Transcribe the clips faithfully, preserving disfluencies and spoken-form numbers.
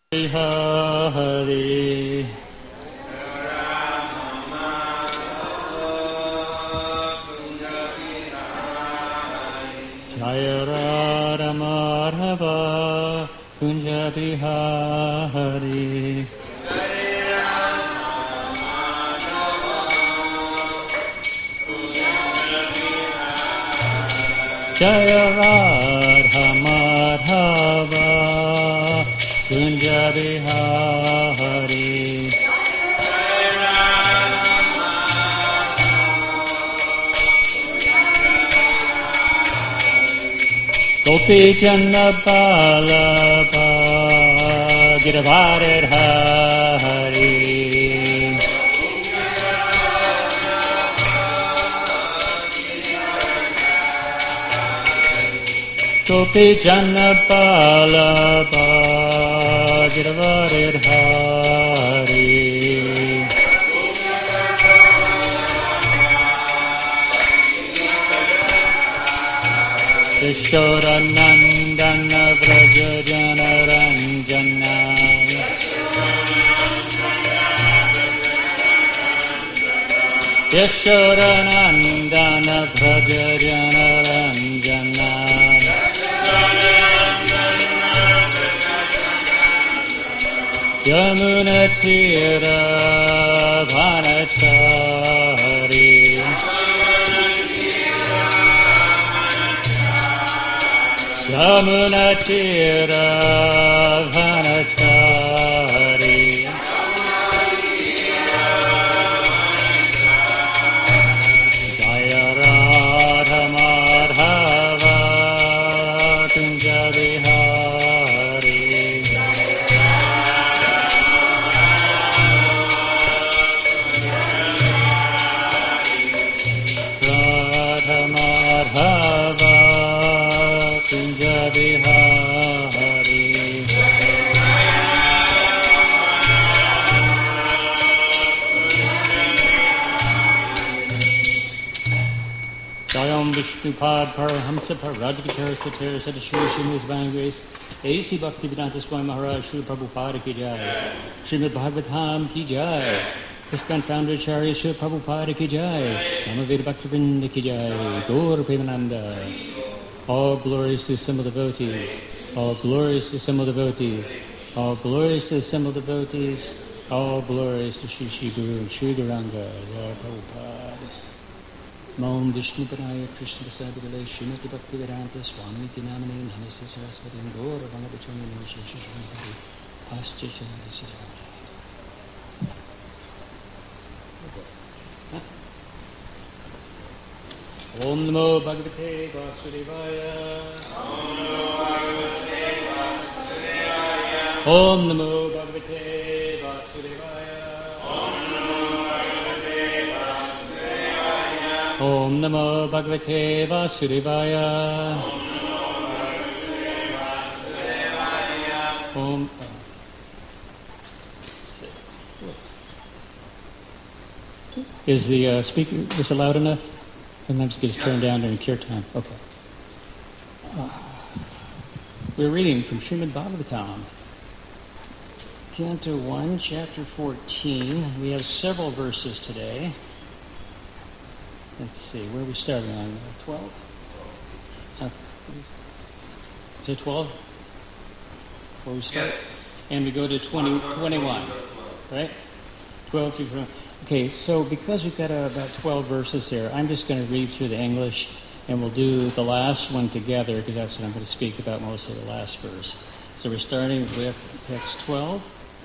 Hari Jaya Radha Madhava Kunja Bihari Jaya Radha Madhava Kunja Bihari Gopi Janna Balaba Giravadar Hari Gopi Janna Balaba Giravadar Hari Yashoda Nandana Vraja Jana Ranjana Yashoda Nandana Vraja Jana Ranjana Yamuna Tira Bhanachari Yamuna Tira Bhanachari Jaya Radha Madhava Kunja Bihari Radha Madhava Kunja Bihari Jayam Vishnupad Paramahamsa Parajgitara Satara Sadashri His Divine Grace A C Bhaktivedanta Swami Maharaj Srila Prabhupada Ki Jai Srimad Bhagavatam Ki Jai ISKCON Founder Acharya Srila Prabhupada Ki Jai Samaveda Bhaktivinoda Ki Jai Gaur Premananda All glories to assembled devotees. All glories to assembled devotees. All glories to assembled devotees. All glories to Shri Shri Guru and Shri Gauranga, Lord Prabhupada. Om Vishnu Padaya Krishna Prasad Srimati Bhaktivedanta Swami Tinamani Namaste Saraswati Gaura Vangabhachani Namaste Shri Shri Hari Pascha Chandra Siddhara. Om Namo Bhagavate Vasudevaya. Om Namo Bhagavate Vasudevaya. Om Namo Bhagavate Vasudevaya. Om. Is the uh, speaker is it loud enough? Sometimes it gets turned down during kirtan. Okay. Uh, we're reading from Srimad Bhagavatam, Canto one, Chapter fourteen. We have several verses today. Let's see, where are we starting on? twelve? Uh, is it twelve? Where we start? Yes. And we go to twenty, twenty-one, right? twelve to twenty. Okay, so because we've got uh, about twelve verses here, I'm just going to read through the English, and we'll do the last one together, because that's what I'm going to speak about most of the last verse. So we're starting with text twelve.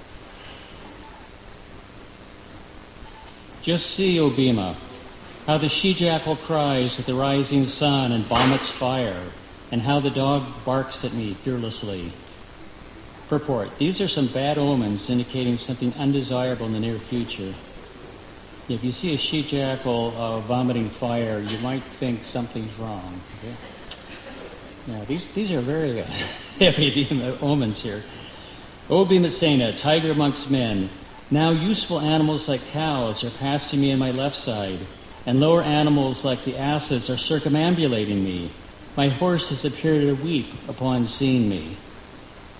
Just see, O Bhima, how the she-jackal cries at the rising sun and vomits fire, and how the dog barks at me fearlessly. Purport. These are some bad omens indicating something undesirable in the near future. If you see a she-jackal uh, vomiting fire, you might think something's wrong. Okay? Now, these, these are very uh, heavy omens here. O Bhimasena, tiger amongst men, now useful animals like cows are passing me on my left side, and lower animals like the asses are circumambulating me. My horse has appeared to weep upon seeing me.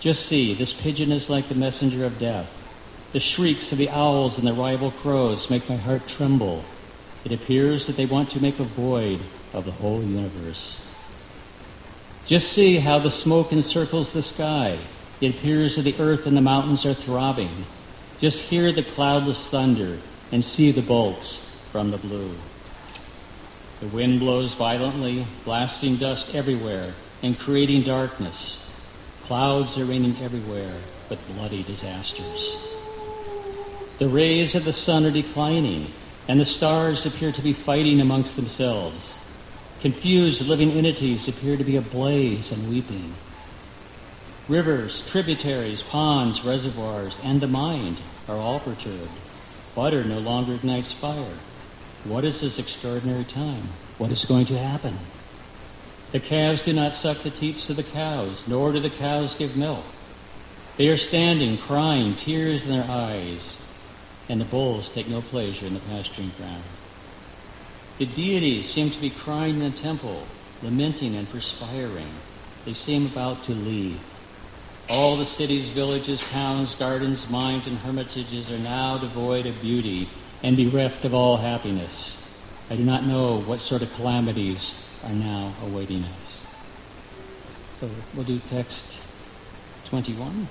Just see, this pigeon is like the messenger of death. The shrieks of the owls and the rival crows make my heart tremble. It appears that they want to make a void of the whole universe. Just see how the smoke encircles the sky. It appears that the earth and the mountains are throbbing. Just hear the cloudless thunder and see the bolts from the blue. The wind blows violently, blasting dust everywhere and creating darkness. Clouds are raining everywhere, but bloody disasters. The rays of the sun are declining, and the stars appear to be fighting amongst themselves. Confused living entities appear to be ablaze and weeping. Rivers, tributaries, ponds, reservoirs, and the mind are all perturbed. Butter no longer ignites fire. What is this extraordinary time? What is going to happen? The calves do not suck the teats of the cows, nor do the cows give milk. They are standing, crying, tears in their eyes, and the bulls take no pleasure in the pasturing ground. The deities seem to be crying in the temple, lamenting and perspiring. They seem about to leave. All the cities, villages, towns, gardens, mines, and hermitages are now devoid of beauty and bereft of all happiness. I do not know what sort of calamities are now awaiting us. So we'll do text twenty-one.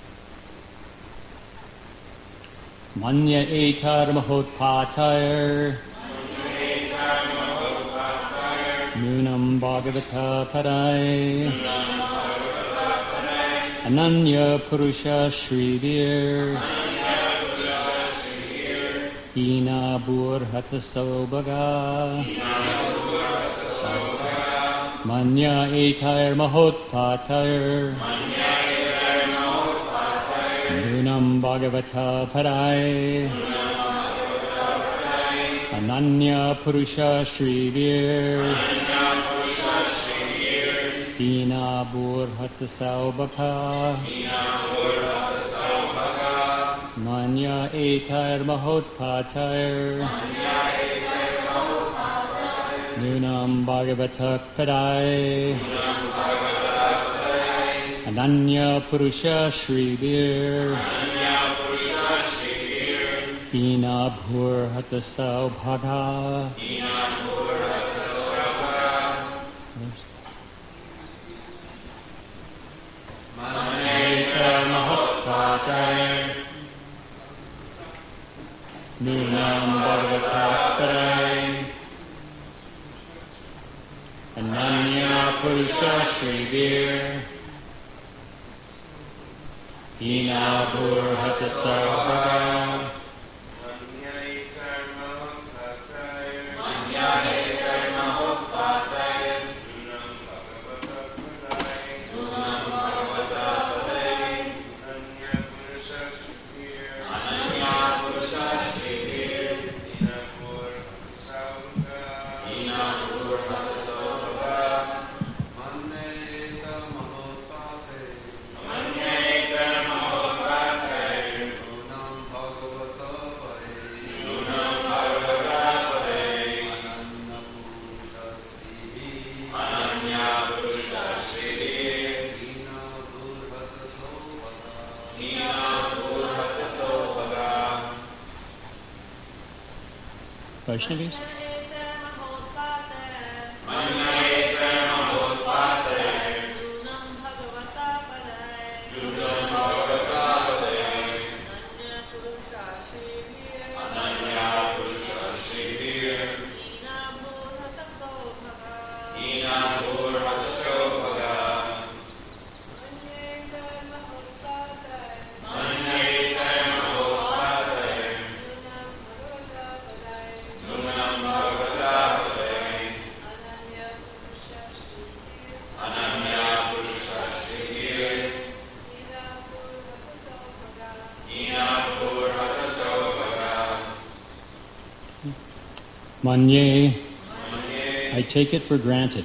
Manya etar mahotpatair Nunam Bhagavata Parai Ananya Purusha Shrivir Hina Burhata Sobhaga Manya Etair Mahotpatair Nunam Bhagavata Parai Ananya Purusha Shrivir Hina Burhata Sobhaga Manya Etair Mahotpatair Nunam Bhagavata Parai Ananya Purusha Shrivir Hina Burhata Sobhaga Nunam Bhagavata Parai Ananya Purusha Shrivir Hina Burhata Sobhaga Vaishnavis? Manye, I take it for granted.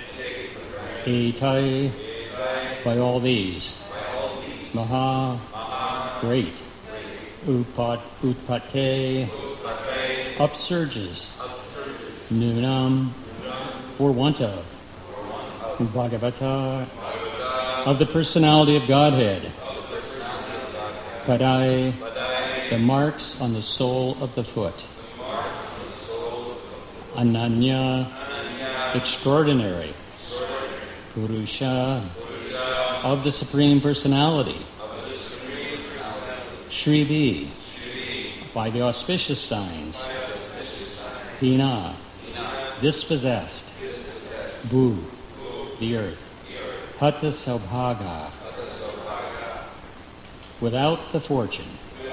Etai, by all these. Maha, great. Upat, utpate, upsurges. Nunam, for want of. Bhagavata, of the personality of Godhead. Padai, the marks on the sole of the foot. Ananya, extraordinary. Purusha, of the Supreme Personality. Shrivi, by the auspicious signs. Hina, dispossessed. Bhu, the earth. Hata Saubhaga, without the fortune.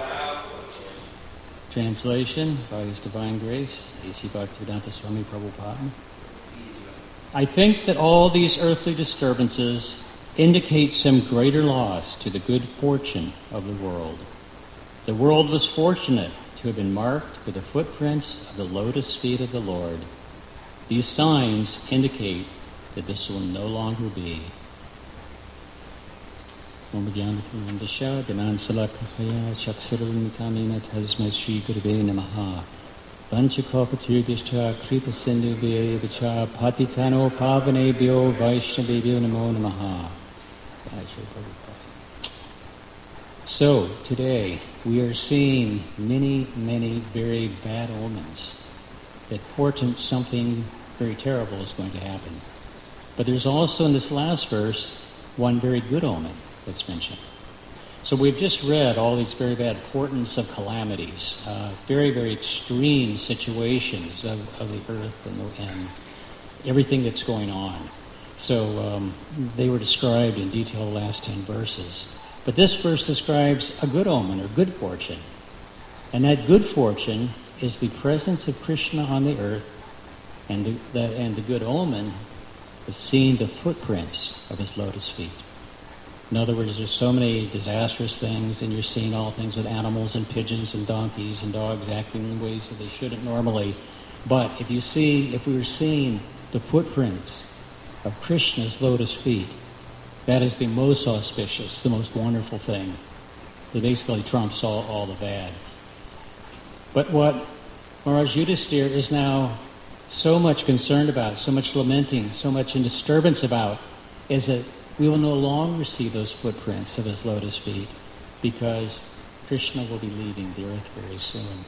Translation by His Divine Grace, A C Bhaktivedanta Swami Prabhupada. I think that all these earthly disturbances indicate some greater loss to the good fortune of the world. The world was fortunate to have been marked with the footprints of the lotus feet of the Lord. These signs indicate that this will no longer be. Om Jnana-Purnandasya Ganansala-Kakaya Chakshara-Mitamina Tasmai Shri Gurave Namaha Vanchakalpatirubhyascha Kripa-Sindhubhya-Vacha Patitano Pavanebhyo Vaishnavebhyo Namo Namaha. So, today we are seeing many, many very bad omens that portend something very terrible is going to happen. But there's also in this last verse one very good omen that's mentioned. So we've just read all these very bad portents of calamities, uh, very, very extreme situations of, of the earth and, the, and everything that's going on. So um, they were described in detail the last ten verses. But this verse describes a good omen or good fortune. And that good fortune is the presence of Krishna on the earth, and the, the, and the good omen is seeing the footprints of his lotus feet. In other words, there's so many disastrous things, and you're seeing all things with animals and pigeons and donkeys and dogs acting in ways that they shouldn't normally. But if you see, if we were seeing the footprints of Krishna's lotus feet, that is the most auspicious, the most wonderful thing. It basically trumps all, all the bad. But what Maharaj Yudhisthira is now so much concerned about, so much lamenting, so much in disturbance about, is that we will no longer see those footprints of his lotus feet because Krishna will be leaving the earth very soon.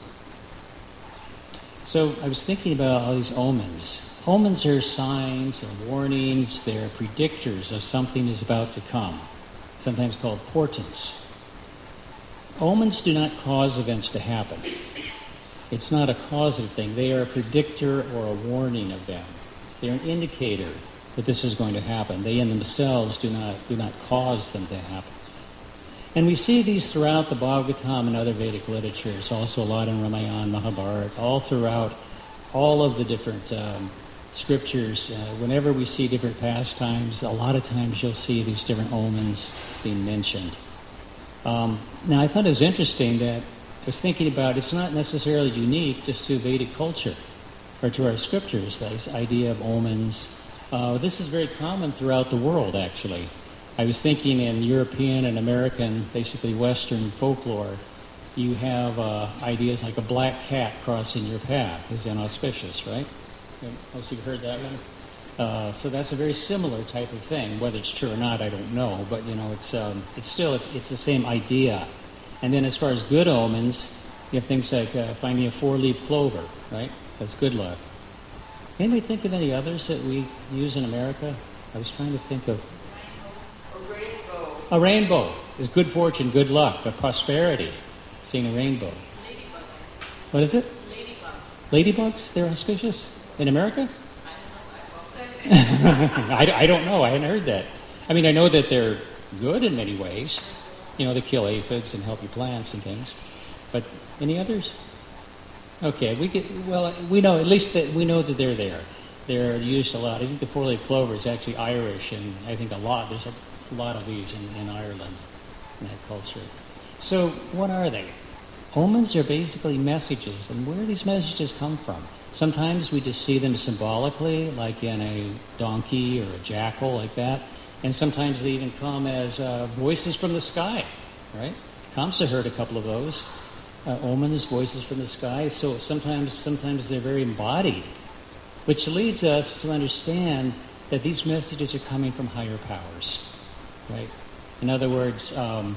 So I was thinking about all these omens. Omens are signs or warnings. They're predictors of something is about to come, sometimes called portents. Omens do not cause events to happen. It's not a causative thing. They are a predictor or a warning of them. They're an indicator that this is going to happen. They in themselves do not do not cause them to happen. And we see these throughout the Bhagavatam and other Vedic literatures, also a lot in Ramayana, Mahabharata, all throughout all of the different um, scriptures. Uh, whenever we see different pastimes, a lot of times you'll see these different omens being mentioned. Um, now, I thought it was interesting that I was thinking about it's not necessarily unique just to Vedic culture or to our scriptures, this idea of omens. Uh, this is very common throughout the world, actually. I was thinking in European and American, basically Western folklore, you have uh, ideas like a black cat crossing your path is inauspicious, right? Most of you heard that one? Uh, so that's a very similar type of thing. Whether it's true or not, I don't know. But, you know, it's um, it's still, it's, it's the same idea. And then as far as good omens, you have things like uh, finding a four-leaf clover, right? That's good luck. Anybody think of any others that we use in America? I was trying to think of... A rainbow. A rainbow is good fortune, good luck, but prosperity. Seeing a rainbow. Ladybug. What is it? Ladybug. Ladybugs? They're auspicious? In America? I don't know. I, I, I don't know. I hadn't heard that. I mean, I know that they're good in many ways. You know, they kill aphids and help you plants and things. But any others? Okay, we get, well, we know, at least that we know that they're there. They're used a lot. I think the four-leaf clover is actually Irish, and I think a lot, there's a lot of these in, in Ireland, in that culture. So, what are they? Omens are basically messages, and where do these messages come from? Sometimes we just see them symbolically, like in a donkey or a jackal, like that. And sometimes they even come as uh, voices from the sky, right? Kamsa heard a couple of those. Uh, omens, voices from the sky. So sometimes, sometimes they're very embodied, which leads us to understand that these messages are coming from higher powers. right? In other words, um,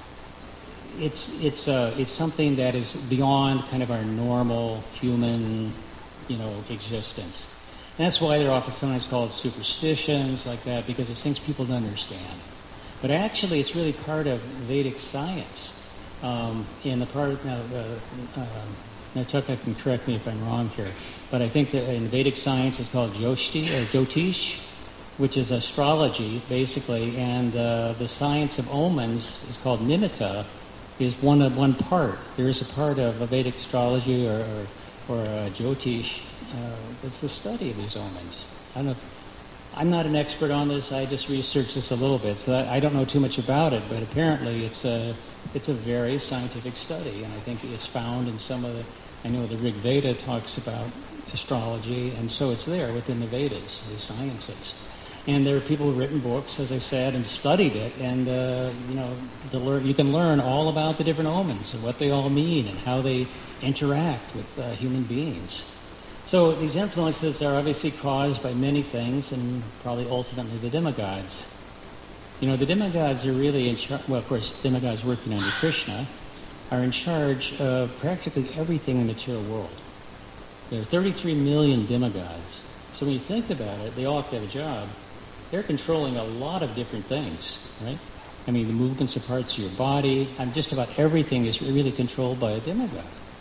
it's it's uh, it's something that is beyond kind of our normal human, you know, existence. And that's why they're often sometimes called superstitions like that, because it's things people don't understand. But actually, it's really part of Vedic science. Um, in the part now, uh, uh, now Tucker can correct me if I'm wrong here, but I think that in Vedic science it's called Jyotish, or Jyotish, which is astrology basically, and uh, the science of omens is called Nimitta, is one of one part. There is a part of a Vedic astrology or or, or uh, Jyotish. Uh, it's the study of these omens. I don't know. If, I'm not an expert on this. I just researched this a little bit, so I, I don't know too much about it. But apparently, it's a it's a very scientific study, and I think it's found in some of the. I know the Rig Veda talks about astrology, and so it's there within the Vedas, the sciences. And there are people who've written books, as I said, and studied it, and uh, you know, the learn, you can learn all about the different omens and what they all mean and how they interact with uh, human beings. So these influences are obviously caused by many things, and probably ultimately the demigods. You know, the demigods are really in charge. Well, of course, demigods working under Krishna are in charge of practically everything in the material world. There are thirty-three million demigods. So when you think about it, they all have to have a job. They're controlling a lot of different things, right? I mean, the movements of parts of your body, and just about everything is really controlled by a demigod.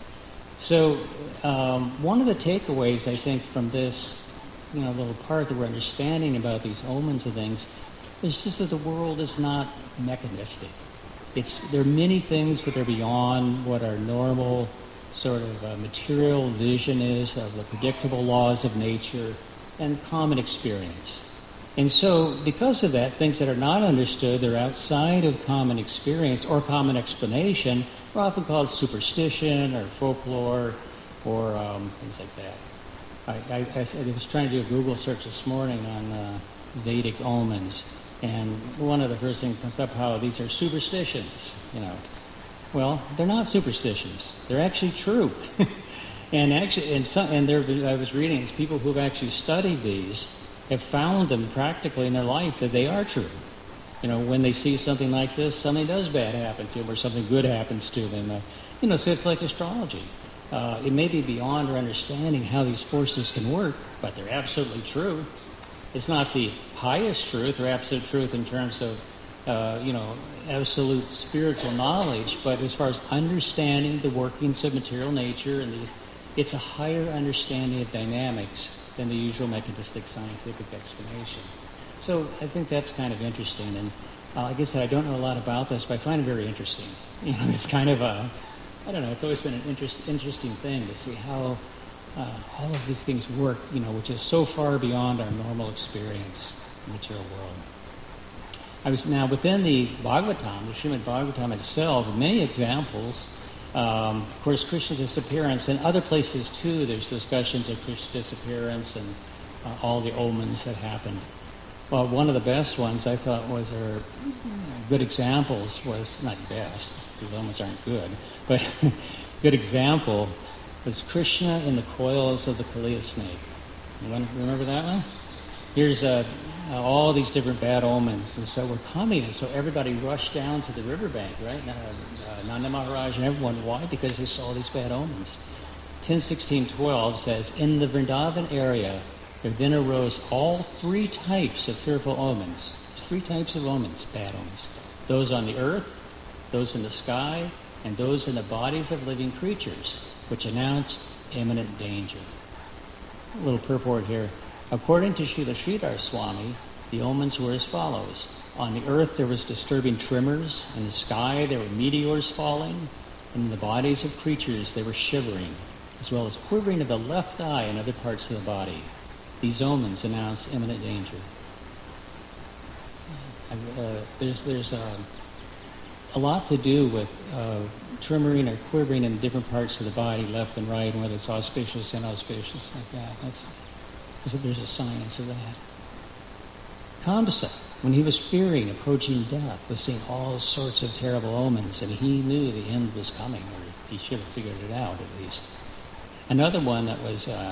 So um, one of the takeaways, I think, from this, you know, little part that we're understanding about these omens and things is just that the world is not mechanistic. It's there are many things that are beyond what our normal sort of uh, material vision is of the predictable laws of nature and common experience. And so, because of that, things that are not understood, they're outside of common experience or common explanation, are often called superstition or folklore or um, things like that. I, I, I was trying to do a Google search this morning on uh, Vedic omens, and one of the first things comes up how these are superstitions, you know. Well, they're not superstitions. They're actually true. and actually, and, some, and there, I was reading, it's people who've actually studied these have found them practically in their life that they are true. You know, when they see something like this, something does bad happen to them or something good happens to them. Uh, you know, so it's like astrology. Uh, it may be beyond our understanding how these forces can work, but they're absolutely true. It's not the highest truth or absolute truth in terms of, uh, you know, absolute spiritual knowledge, but as far as understanding the workings of material nature, and the, it's a higher understanding of dynamics than the usual mechanistic scientific explanation. So I think that's kind of interesting. And uh, like I said, I don't know a lot about this, but I find it very interesting. You know, it's kind of a, I don't know, it's always been an interest, interesting thing to see how uh, all of these things work, you know, which is so far beyond our normal experience in the material world. I was now within the Bhagavatam, the Srimad Bhagavatam itself, many examples. Um, of course, Krishna's disappearance, and other places too, there's discussions of Krishna's disappearance and uh, all the omens that happened. Well, one of the best ones I thought was, or good examples was, not best, because omens aren't good, but good example was Krishna in the coils of the Kaliya snake. You want to remember that one? Here's uh, uh, all these different bad omens, and so we're coming, and so everybody rushed down to the riverbank, right? Uh, uh, Nanda Maharaj and everyone. Why? Because they saw these bad omens. ten sixteen twelve says, in the Vrindavan area, there then arose all three types of fearful omens. Three types of omens, bad omens. Those on the earth, those in the sky, and those in the bodies of living creatures, which announced imminent danger. A little purport here. According to Srila Sridhar Swami, the omens were as follows. On the earth there was disturbing tremors. In the sky there were meteors falling. And in the bodies of creatures they were shivering, as well as quivering of the left eye and other parts of the body. These omens announce imminent danger. Uh, there's there's uh, a lot to do with uh, tremoring or quivering in different parts of the body, left and right, and whether it's auspicious and inauspicious like that. That's there's a science of that. Kamsa, when he was fearing approaching death, was seeing all sorts of terrible omens, and he knew the end was coming, or he should have figured it out at least. Another one that was uh,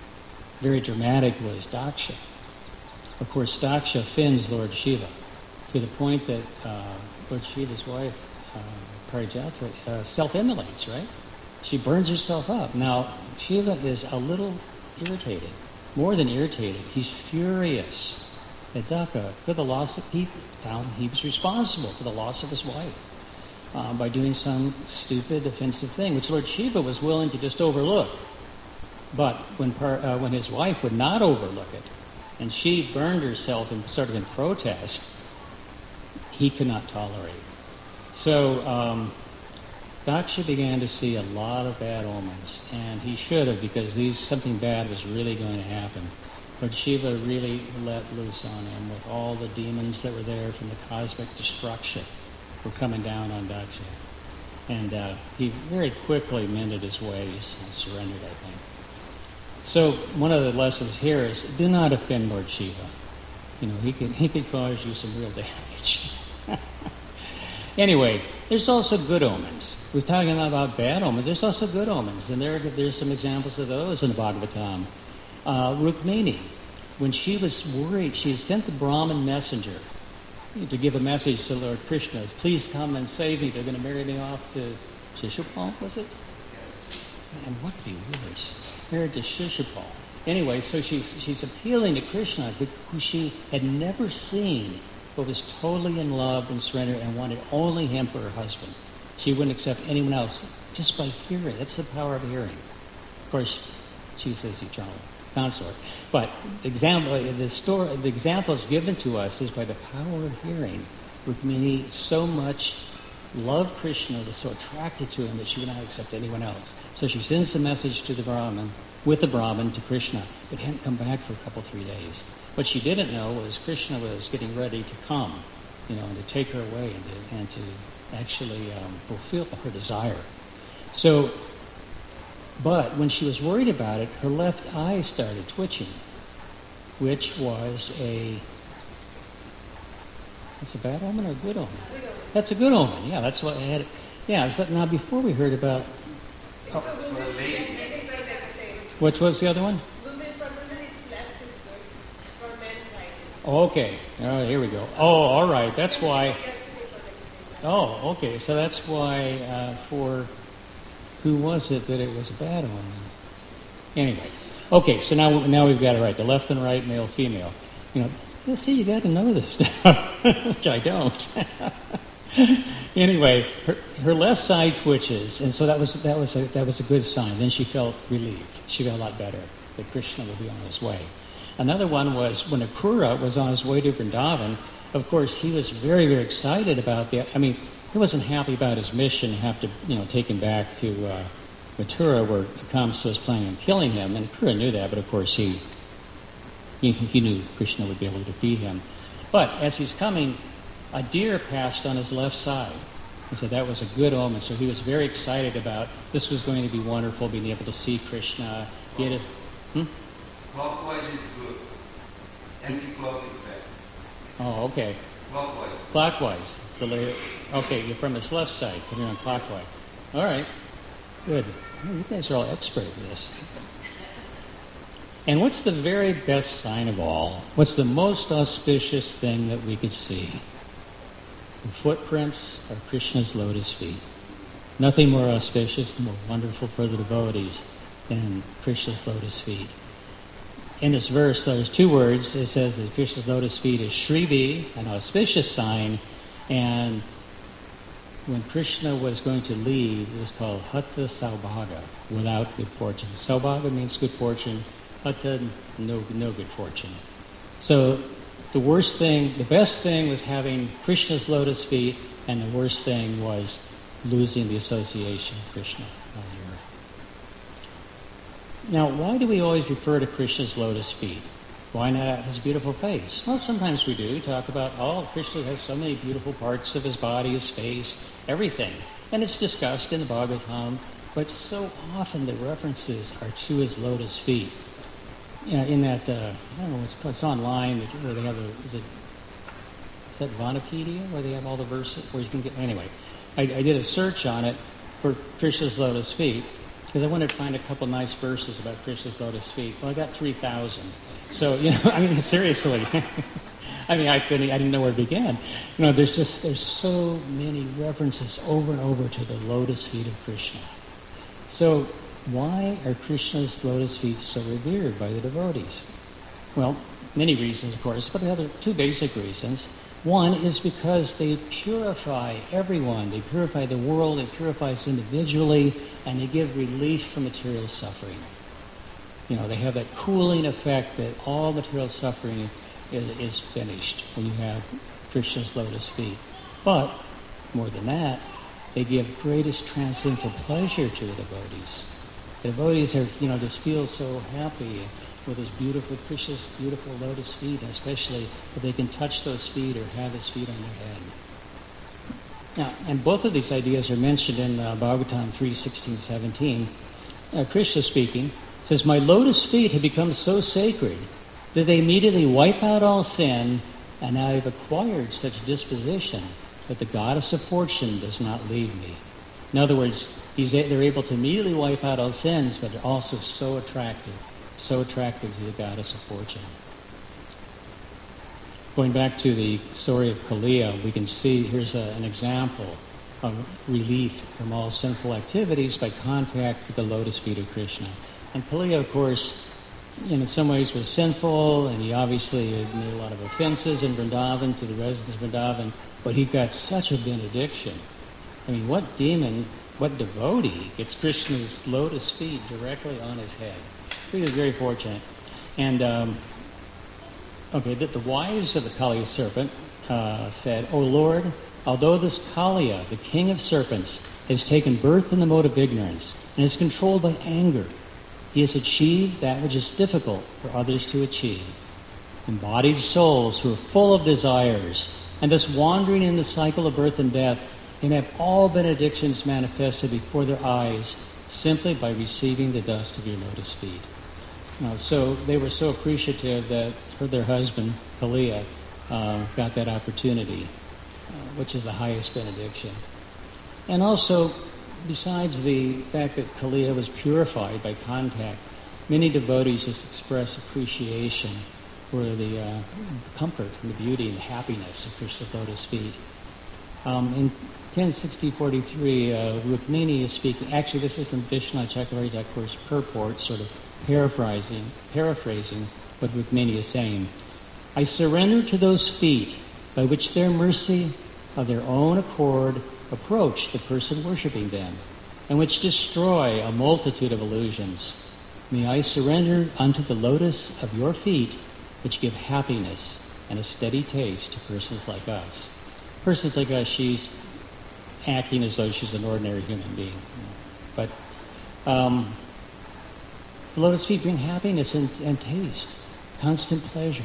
very dramatic was Daksha. Of course, Daksha offends Lord Shiva. to the point that uh, Lord Shiva's wife, uh, Parijata, uh, self-immolates, right? She burns herself up. Now, Shiva is a little irritated, more than irritated. He's furious at Daka for the loss of, he found he was responsible for the loss of his wife uh, by doing some stupid, offensive thing, which Lord Shiva was willing to just overlook. But when, per, uh, when his wife would not overlook it, and she burned herself in sort of in protest, he could not tolerate it. So um, Daksha began to see a lot of bad omens, and he should have, because these something bad was really going to happen. But Shiva really let loose on him with all the demons that were there from the cosmic destruction were coming down on Daksha. And uh, he very quickly mended his ways and surrendered, I think. So one of the lessons here is do not offend Lord Shiva. You know, he could he could cause you some real damage. Anyway, there's also good omens. We're talking about bad omens. There's also good omens, and there there's some examples of those in the Bhagavatam. Uh, Rukmini, when she was worried, she sent the Brahmin messenger to give a message to Lord Krishna. Please come and save me. They're going to marry me off to Shishupal, was it? And what could be worse? Married to Shishupal. Anyway, so she's, she's appealing to Krishna, who she had never seen, but was totally in love and surrendered and wanted only him for her husband. She wouldn't accept anyone else just by hearing. That's the power of hearing. Of course, she says eternal consort. But the example, the story, the example is given to us is by the power of hearing. Rukmini so much loved Krishna, was so attracted to him that she would not accept anyone else. So she sends the message to the Brahmin, with the Brahmin to Krishna, but hadn't come back for a couple, three days. What she didn't know was Krishna was getting ready to come, you know, and to take her away and to, and to actually um, fulfill her desire. So, but when she was worried about it, her left eye started twitching, which was a, that's a bad omen or a good omen? That's a good omen, yeah, that's what I had. Yeah, so now before we heard about, oh, which was the other one? Oh, okay. Oh, here we go. Oh, all right. That's why. Oh, okay. So that's why uh, for who was it that it was a bad one? Anyway. Okay. So now now we've got it right. The left and right, male, female. You know. You see, you got to know this stuff, which I don't. Anyway, her, her left side twitches, and so that was that was a, that was a good sign. Then she felt relieved. She felt a lot better that Krishna would be on his way. Another one was when Akrura was on his way to Vrindavan. Of course, he was very, very excited about the. I mean, he wasn't happy about his mission to have to, you know, take him back to uh, Mathura, where Kamsa was planning on killing him, and Akrura knew that. But of course, he, he he knew Krishna would be able to defeat him. But as he's coming, a deer passed on his left side. He said that was a good omen. So he was very excited about this was going to be wonderful, being able to see Krishna. He had a, hmm? Clockwise is good. Anti-clock is bad. Oh, okay. Clockwise. Clockwise. The layer, okay, you're from his left side, coming on clockwise. All right. Good. Oh, you guys are all expert at this. And what's the very best sign of all? What's the most auspicious thing that we could see? The footprints of Krishna's lotus feet. Nothing more auspicious, more wonderful for the devotees than Krishna's lotus feet. In this verse, there's two words. It says that Krishna's lotus feet is Shrivi, an auspicious sign, and when Krishna was going to leave, it was called Hatha Saubhaga, without good fortune. Saubhaga means good fortune. Hatha, no, no good fortune. So the worst thing, the best thing was having Krishna's lotus feet, and the worst thing was losing the association of Krishna on the earth. Now, why do we always refer to Krishna's lotus feet? Why not his beautiful face? Well, sometimes we do talk about, oh, Krishna has so many beautiful parts of his body, his face, everything. And it's discussed in the Bhagavatam, but so often the references are to his lotus feet. You know, in that, uh, I don't know what's called, it's online, where they have a, is it, is that Vanapedia, where they have all the verses, where you can get, anyway. I, I did a search on it for Krishna's lotus feet, because I wanted to find a couple nice verses about Krishna's lotus feet. Well, I got three thousand. So, you know, I mean, seriously. I mean, I couldn't, I didn't know where to begin. You know, there's just, there's so many references over and over to the lotus feet of Krishna. So, why are Krishna's lotus feet so revered by the devotees? Well, many reasons, of course, but the other two basic reasons. One is because they purify everyone. They purify the world, they purify us individually, and they give relief from material suffering. You know, they have that cooling effect that all material suffering is, is finished when you have Krishna's lotus feet. But, more than that, they give greatest transcendental pleasure to the devotees. The devotees are, you know, just feel so happy with his beautiful, with Krishna's beautiful lotus feet, and especially if they can touch those feet or have his feet on their head. Now, and both of these ideas are mentioned in uh, Bhagavatam three sixteen seventeen. Uh, Krishna speaking says, "My lotus feet have become so sacred that they immediately wipe out all sin, and I have acquired such disposition that the goddess of fortune does not leave me." In other words, he's, they're able to immediately wipe out all sins, but they're also so attractive, so attractive to the goddess of fortune. Going back to the story of Kaliya, we can see here's a, an example of relief from all sinful activities by contact with the lotus feet of Krishna. And Kaliya, of course, in some ways was sinful, and he obviously had made a lot of offenses in Vrindavan to the residents of Vrindavan, but he got such a benediction. I mean, what demon, what devotee gets Krishna's lotus feet directly on his head? So he was very fortunate. And, um, okay, the, the wives of the Kaliya serpent uh, said, "O Lord, although this Kaliya, the king of serpents, has taken birth in the mode of ignorance and is controlled by anger, he has achieved that which is difficult for others to achieve. Embodied souls who are full of desires and thus wandering in the cycle of birth and death can have all benedictions manifested before their eyes simply by receiving the dust of your lotus feet." Now, so they were so appreciative that their husband, Kaliya, uh, got that opportunity, uh, which is the highest benediction. And also, besides the fact that Kaliya was purified by contact, many devotees just express appreciation for the uh, comfort and the beauty and happiness of Krishna's lotus feet. Um, in ten sixty forty-three, uh, Rukmini is speaking. Actually, this is from Vishwanath Chakravarti Thakur's purport, sort of paraphrasing, paraphrasing what Rukmini is saying. "I surrender to those feet by which their mercy of their own accord approach the person worshipping them, and which destroy a multitude of illusions. May I surrender unto the lotus of your feet, which give happiness and a steady taste to persons like us." Persons like us, she's acting as though she's an ordinary human being. But um, the lotus feet bring happiness and, and taste, constant pleasure.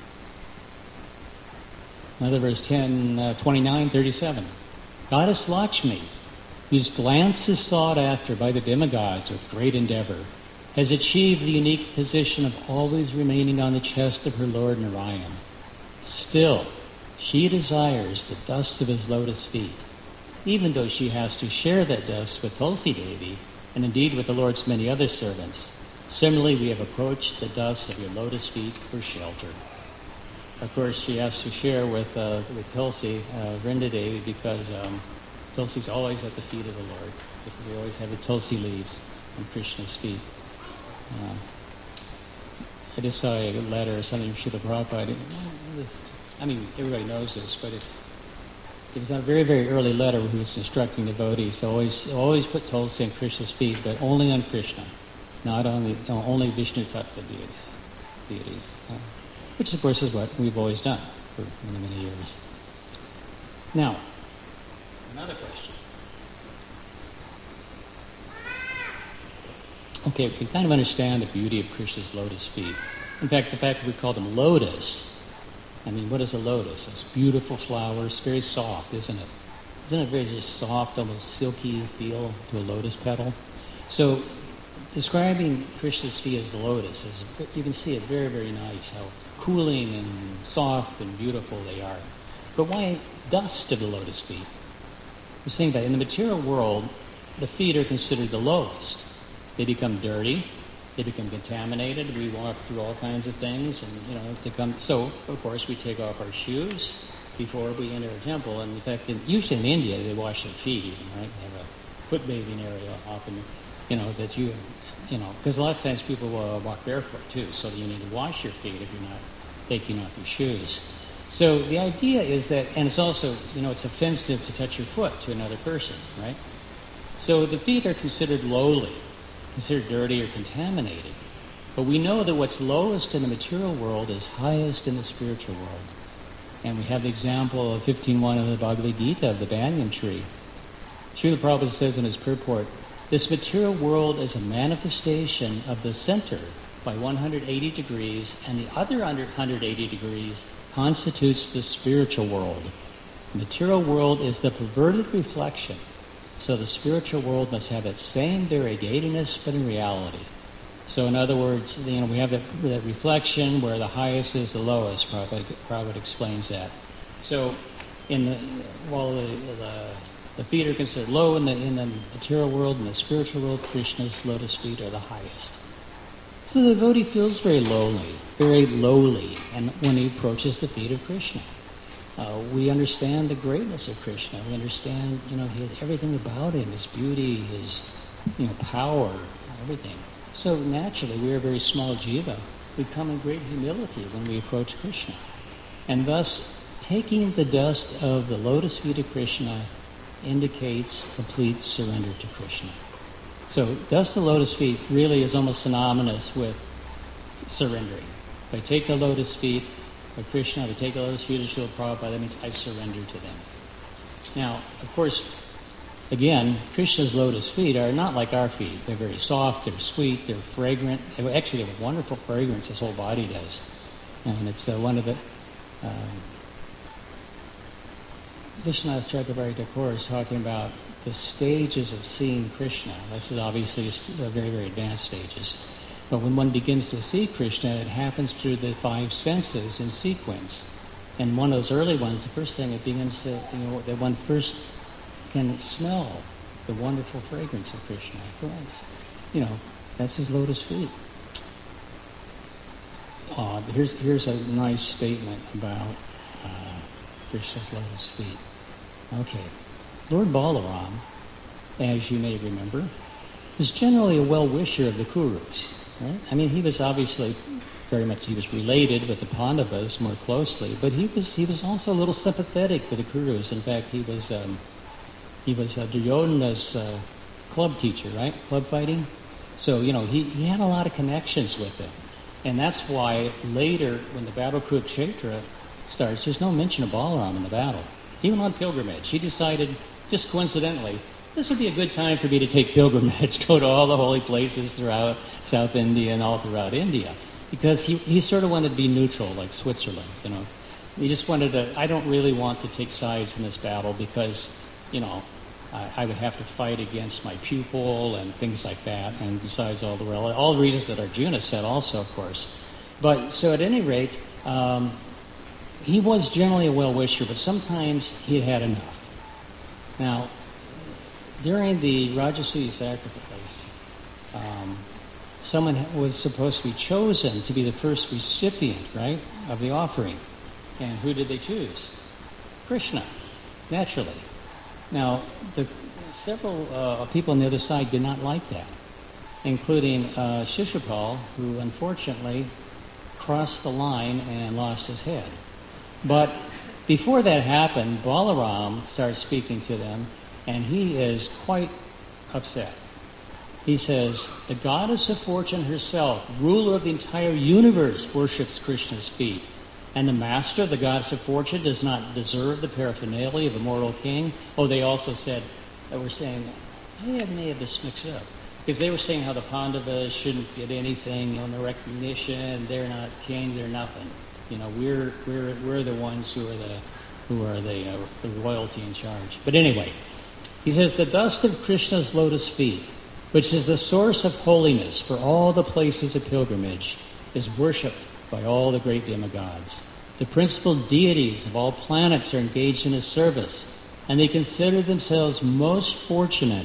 Another verse, ten, uh, twenty-nine, thirty-seven. "Goddess Lakshmi, whose glance is sought after by the demigods with great endeavor, has achieved the unique position of always remaining on the chest of her Lord Narayan. Still, she desires the dust of his lotus feet, even though she has to share that dust with Tulsi Devi, and indeed with the Lord's many other servants. Similarly, we have approached the dust of your lotus feet for shelter." Of course, she has to share with uh, with Tulsi, uh, Vrinda Devi, because um, Tulsi's always at the feet of the Lord. Just as we always have the Tulsi leaves on Krishna's feet. Uh, I just saw a letter or something from Srila Prabhupada. I mean, everybody knows this, but it's, it was a very, very early letter where he was instructing devotees. So always, always put Tulsi on Krishna's feet, but only on Krishna, not only only Vishnu Tattva deities. Uh, which, of course, is what we've always done for many, many years. Now, another question. Okay, we can kind of understand the beauty of Krishna's lotus feet. In fact, the fact that we call them lotus, I mean, what is a lotus? It's beautiful flowers, very soft, isn't it? Isn't it very just soft, almost silky feel to a lotus petal? So, describing Krishna's feet as the lotus, is, you can see it very, very nice, how cooling and soft and beautiful they are. But why dust of the lotus feet? We're saying that in the material world, the feet are considered the lowest. They become dirty, they become contaminated. We walk through all kinds of things, and you know, to come. So, of course, we take off our shoes before we enter a temple. And in fact, in, usually in India, they wash their feet, even, right? They have a foot bathing area often, you know, that you, you know, because a lot of times people uh, walk barefoot too, so you need to wash your feet if you're not taking off your shoes. So the idea is that, and it's also, you know, it's offensive to touch your foot to another person, right? So the feet are considered lowly, considered dirty or contaminated. But we know that what's lowest in the material world is highest in the spiritual world. And we have the example of fifteen one of the Bhagavad Gita of the banyan tree. Srila Prabhupada says in his purport, this material world is a manifestation of the center by one hundred eighty degrees, and the other one hundred eighty degrees constitutes the spiritual world. The material world is the perverted reflection, so the spiritual world must have its same variegatedness, but in reality. So in other words, you know, we have that, that reflection where the highest is the lowest. Prabhupada, Prabhupada explains that. So in the, while the, the, the feet are considered low in the, in the material world, in the spiritual world, Krishna's lotus feet are the highest. So the devotee feels very lowly, very lowly, and when he approaches the feet of Krishna. Uh, we understand the greatness of Krishna. We understand, you know, his, everything about him, his beauty, his, you know, power, everything. So naturally, we are a very small jiva. We come in great humility when we approach Krishna. And thus, taking the dust of the lotus feet of Krishna indicates complete surrender to Krishna. So dust of lotus feet really is almost synonymous with surrendering. If I take the lotus feet of Krishna, if I take the lotus feet of Srila Prabhupada, that means I surrender to them. Now, of course, again, Krishna's lotus feet are not like our feet. They're very soft, they're sweet, they're fragrant. Actually, they have a wonderful fragrance, his whole body does. And it's uh, one of the... Um, Vishwanath Chakravarti Thakur is talking about the stages of seeing Krishna. This is obviously a very, very advanced stages. But when one begins to see Krishna, it happens through the five senses in sequence. And one of those early ones, the first thing it begins to, you know, that one first can smell the wonderful fragrance of Krishna. So that's, you know, that's his lotus feet. Uh, here's, here's a nice statement about uh, Krishna's lotus feet. Okay. Lord Balaram, as you may remember, was generally a well-wisher of the Kurus. Right? I mean, he was obviously very much, he was related with the Pandavas more closely, but he was he was also a little sympathetic to the Kurus. In fact, he was um, he was uh, Duryodhana's uh, club teacher, right? Club fighting. So, you know, he, he had a lot of connections with them. And that's why later, when the Battle of Kurukshetra starts, there's no mention of Balaram in the battle. He went on pilgrimage. He decided, just coincidentally, this would be a good time for me to take pilgrimage, go to all the holy places throughout South India and all throughout India. Because he, he sort of wanted to be neutral, like Switzerland, you know. He just wanted to, I don't really want to take sides in this battle because, you know, I, I would have to fight against my pupil and things like that, and besides all the, all the reasons that Arjuna said also, of course. But, so at any rate, um, he was generally a well-wisher, but sometimes he had had enough. Now, during the Rajasuya sacrifice, um, someone was supposed to be chosen to be the first recipient, right, of the offering. And who did they choose? Krishna, naturally. Now, the several uh, people on the other side did not like that, including uh, Shishupal, who unfortunately crossed the line and lost his head. But before that happened, Balaram starts speaking to them, and he is quite upset. He says, the goddess of fortune herself, ruler of the entire universe, worships Krishna's feet. And the master, the goddess of fortune, does not deserve the paraphernalia of a mortal king. Oh, they also said, they were saying, I may have this mixed up. Because they were saying how the Pandavas shouldn't get anything, you know, no recognition, they're not king, they're nothing. You know, we're we're we're the ones who are the who are the uh, the royalty in charge. But anyway, he says the dust of Krishna's lotus feet, which is the source of holiness for all the places of pilgrimage, is worshipped by all the great demigods. The principal deities of all planets are engaged in his service, and they consider themselves most fortunate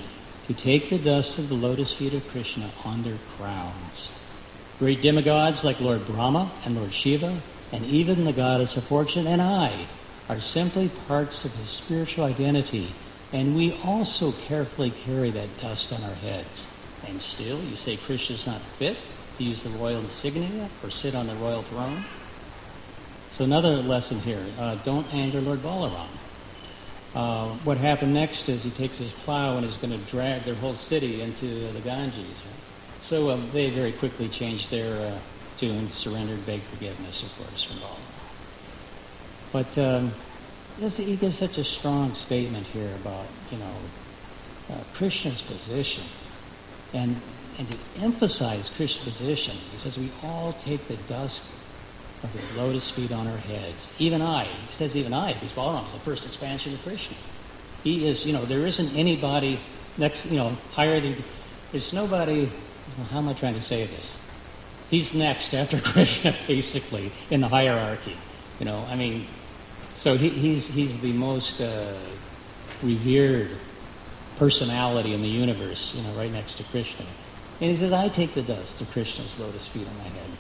to take the dust of the lotus feet of Krishna on their crowns. Great demigods like Lord Brahma and Lord Shiva, and even the goddess of fortune and I, are simply parts of his spiritual identity, and we also carefully carry that dust on our heads. And still, you say Krishna is not fit to use the royal insignia or sit on the royal throne? So another lesson here, uh, don't anger Lord Balaram. Uh, what happened next is he takes his plow and is going to drag their whole city into the Ganges. Right? So uh, they very quickly changed their uh, tune, surrendered, begged forgiveness, of course, from Balaram. But um, this, he gives such a strong statement here about, you know, uh, Krishna's position. And, and to emphasize Krishna's position, he says we all take the dust of his lotus feet on our heads. Even I. He says even I, because Balaram is the first expansion of Krishna. He is, you know, there isn't anybody next, you know, higher than, there's nobody, well, how am I trying to say this? He's next after Krishna, basically, in the hierarchy. You know, I mean, so he, he's he's the most uh, revered personality in the universe, you know, right next to Krishna. And he says, I take the dust of Krishna's lotus feet on my head.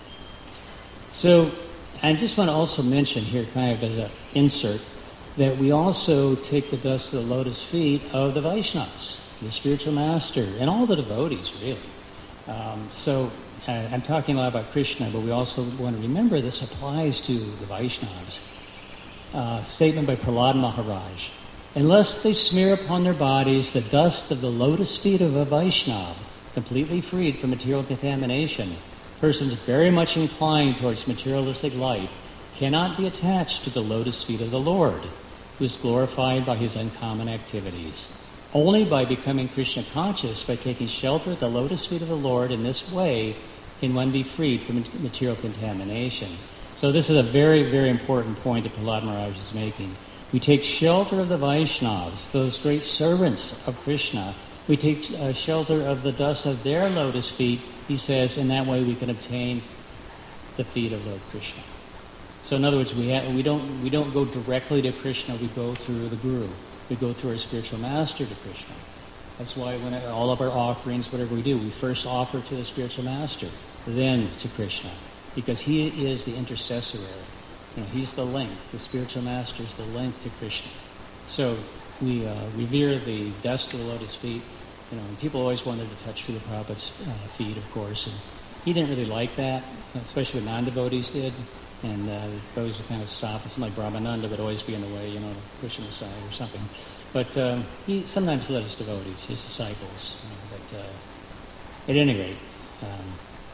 So I just want to also mention here, kind of as an insert, that we also take the dust of the lotus feet of the Vaishnavas, the spiritual master, and all the devotees, really. Um, so uh, I'm talking a lot about Krishna, but we also want to remember this applies to the Vaishnavas. Uh, statement by Prahlad Maharaj. Unless they smear upon their bodies the dust of the lotus feet of a Vaishnava, completely freed from material contamination, persons very much inclined towards materialistic life cannot be attached to the lotus feet of the Lord, who is glorified by his uncommon activities. Only by becoming Krishna conscious, by taking shelter at the lotus feet of the Lord in this way, can one be freed from material contamination. So this is a very, very important point that Prahlad Maharaj is making. We take shelter of the Vaishnavas, those great servants of Krishna. We take uh, shelter of the dust of their lotus feet, he says, in that way we can obtain the feet of Lord Krishna. So in other words, we ha- we don't we don't go directly to Krishna, we go through the Guru. We go through our spiritual master to Krishna. That's why when all of our offerings, whatever we do, we first offer to the spiritual master, then to Krishna, because he is the intercessor. You know, he's the link. The spiritual master is the link to Krishna. So we uh, revere the dust of the lotus feet. You know, and people always wanted to touch Srila Prabhupada's uh, feet, of course, and he didn't really like that, especially what non-devotees did. And uh, those would kind of stop. And something like Brahmananda would always be in the way, you know, to push him aside or something. But um, he sometimes led his devotees, his disciples. You know, but uh, at any rate, um,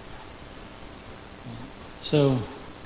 so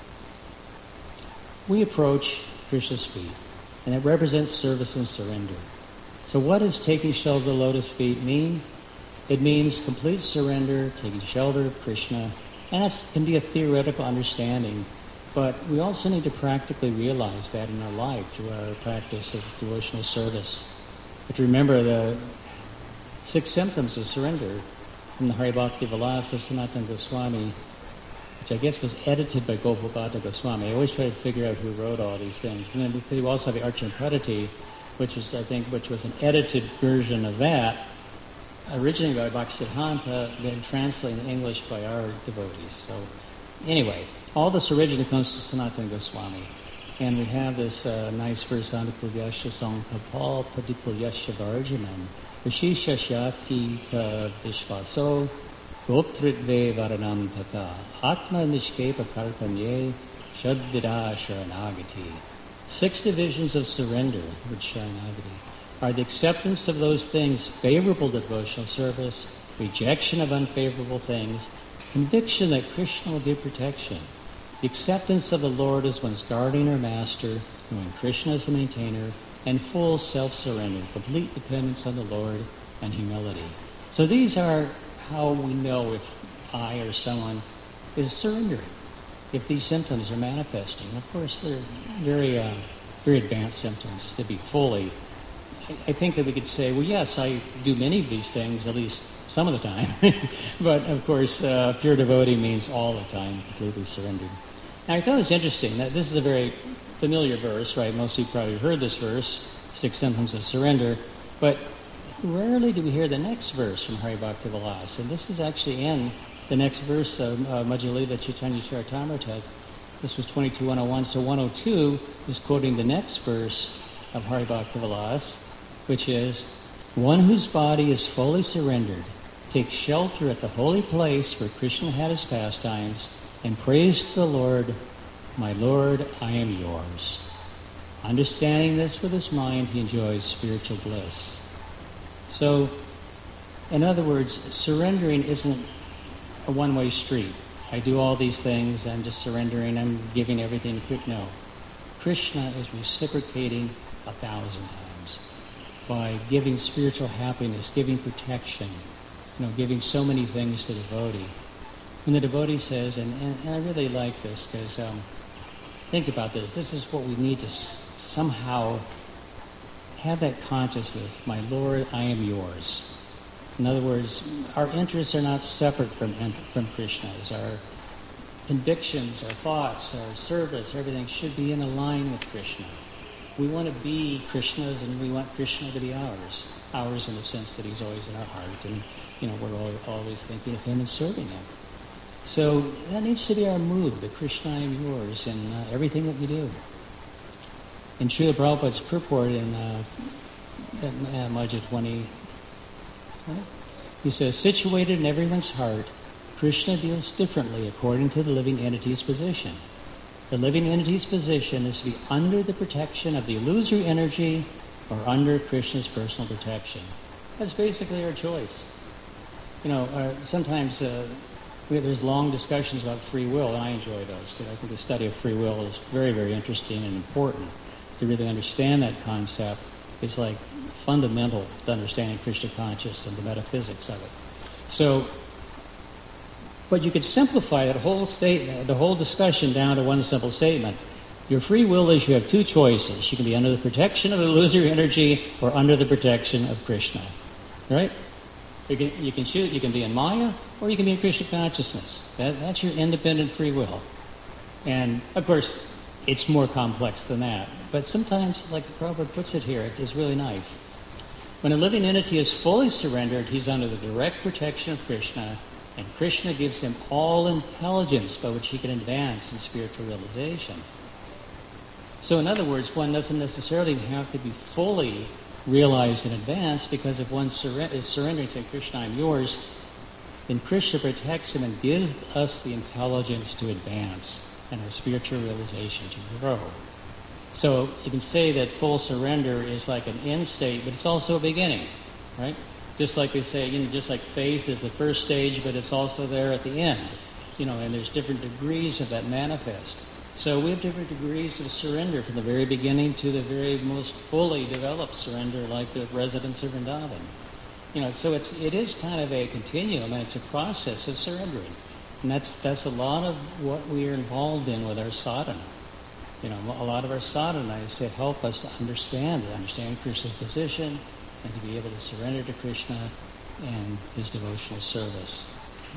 we approach Krishna's feet, and it represents service and surrender. So what does taking shelter of the lotus feet mean? It means complete surrender, taking shelter of Krishna, and that can be a theoretical understanding, but we also need to practically realize that in our life through our practice of devotional service. But to remember the six symptoms of surrender from the Hari Bhakti Vilas of Sanatana Goswami, which I guess was edited by Gopalbhata Goswami. I always try to figure out who wrote all these things. And then we also have the Archana Pradati, which was, I think, which was an edited version of that, originally by Bhaktisiddhanta, then translated in English by our devotees. So, anyway, all this originally comes from Sanatana Goswami. And we have this uh, nice verse, Anukulyasya Sankapal Padikulyasya Varjanam, Vishisha Shakti Ta Vishvaso, Goptritve Varanam Tata, Atma Nishkepa Kartanye, Shadvida Sharanagati. Six divisions of surrender, with Sharanagati, are the acceptance of those things favorable to devotional service, rejection of unfavorable things, conviction that Krishna will give protection, the acceptance of the Lord as one's guardian or master, knowing Krishna as the maintainer, and full self-surrender, complete dependence on the Lord, and humility. So these are how we know if I or someone is surrendering, if these symptoms are manifesting. Of course, they're very, uh, very advanced symptoms to be fully. I, I think that we could say, well, yes, I do many of these things, at least some of the time. But, of course, uh, pure devotee means all the time, completely surrendered. Now, I thought it was interesting that this is a very familiar verse, right? Most of you probably heard this verse, Six Symptoms of Surrender. But rarely do we hear the next verse from Hari Bhaktivilas. And this is actually in the next verse of uh, Madhya-lila Chaitanya Charitamrita. This was twenty-two one oh one. So one oh two is quoting the next verse of Hari Bhaktivilas, which is, one whose body is fully surrendered takes shelter at the holy place where Krishna had his pastimes and prays to the Lord, my Lord, I am yours. Understanding this with his mind, he enjoys spiritual bliss. So, in other words, surrendering isn't a one-way street. I do all these things, I'm just surrendering, I'm giving everything to no. Krishna is reciprocating a thousand times by giving spiritual happiness, giving protection, you know, giving so many things to the devotee. And the devotee says, and, and, and I really like this, because um, think about this, this is what we need to s- somehow have that consciousness, my Lord, I am yours. In other words, our interests are not separate from, from Krishna's. Our convictions, our thoughts, our service, everything should be in line with Krishna. We want to be Krishna's, and we want Krishna to be ours. Ours in the sense that he's always in our heart, and you know we're always, always thinking of him and serving him. So that needs to be our mood, the Krishna, I am yours, in uh, everything that we do. In Srila Prabhupada's purport in uh, uh, Majja twenty, right? He says, situated in everyone's heart, Krishna deals differently according to the living entity's position. The living entity's position is to be under the protection of the illusory energy or under Krishna's personal protection. That's basically our choice. You know, uh, sometimes uh, we, there's long discussions about free will, and I enjoy those because I think the study of free will is very, very interesting and important. To really understand that concept is like fundamental to understanding Krishna consciousness and the metaphysics of it. So, but you could simplify that whole statement, the whole discussion down to one simple statement. Your free will is you have two choices. You can be under the protection of the illusory energy or under the protection of Krishna. Right? You can, you can choose, you can be in Maya or you can be in Krishna consciousness. That, that's your independent free will. And, of course, it's more complex than that. But sometimes, like Prabhupada puts it here, it is really nice. When a living entity is fully surrendered, he's under the direct protection of Krishna, and Krishna gives him all intelligence by which he can advance in spiritual realization. So in other words, one doesn't necessarily have to be fully realized in advance, because if one surre- is surrendering, saying, Krishna, I'm yours, then Krishna protects him and gives us the intelligence to advance and our spiritual realization to grow. So you can say that full surrender is like an end state, but it's also a beginning, right? Just like they say, you know, just like faith is the first stage, but it's also there at the end, you know, and there's different degrees of that manifest. So we have different degrees of surrender from the very beginning to the very most fully developed surrender, like the residents of Vrindavan. You know, so it's it is kind of a continuum, and it's a process of surrendering, and that's that's a lot of what we are involved in with our sadhana. You know, a lot of our sadhana is to help us to understand, to understand Krishna's position, and to be able to surrender to Krishna and his devotional service.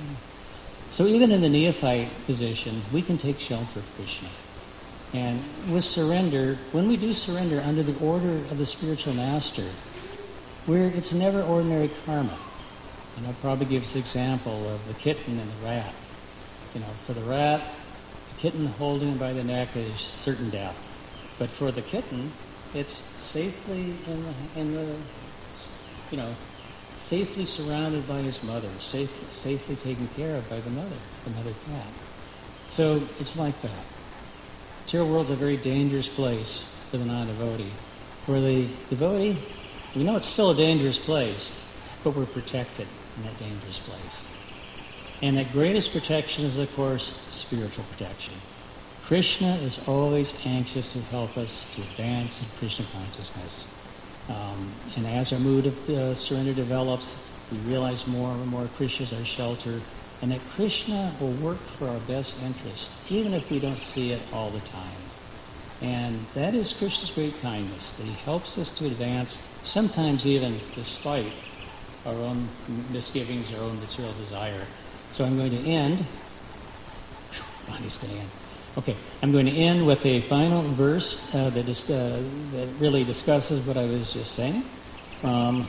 So even in the neophyte position, we can take shelter of Krishna. And with surrender, when we do surrender under the order of the spiritual master, we're, it's never ordinary karma. And I'll probably give this example of the kitten and the rat. You know, for the rat, the kitten holding him by the neck is certain death. But for the kitten, it's safely in the, in the you know, safely surrounded by his mother, safe, safely taken care of by the mother, the mother cat. So it's like that. Material world's a very dangerous place for the non-devotee. For the devotee, we know it's still a dangerous place, but we're protected in that dangerous place. And that greatest protection is, of course, spiritual protection. Krishna is always anxious to help us to advance in Krishna consciousness. Um, and as our mood of uh, surrender develops, we realize more and more Krishna is our shelter, and that Krishna will work for our best interest, even if we don't see it all the time. And that is Krishna's great kindness, that he helps us to advance, sometimes even despite our own misgivings, our own material desire. So I'm going to end. Bonnie's going to end. Okay, I'm going to end with a final verse uh, that, is, uh, that really discusses what I was just saying. Um,